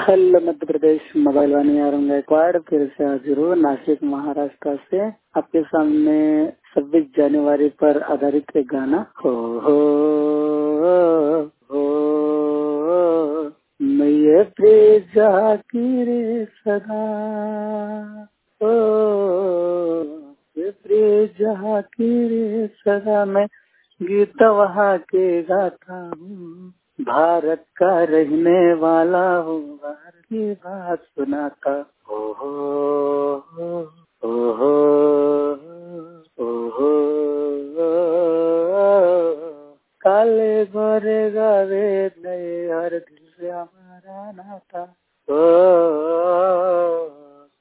hello Madhya Pradesh mobile वाणी आरंग गायकवाड़ फिर से हाजिर हूँ नासिक महाराष्ट्र से आपके सामने 26 जनवरी पर आधारित एक गाना हो मैं ये प्रेजा की रे सदा हो ये प्रेजा की रे सदा मैं गीत वहाँ के गाता हूँ भारत का रहने वाला हूँ भारत की बात सुनाता हो काले गोरे गावे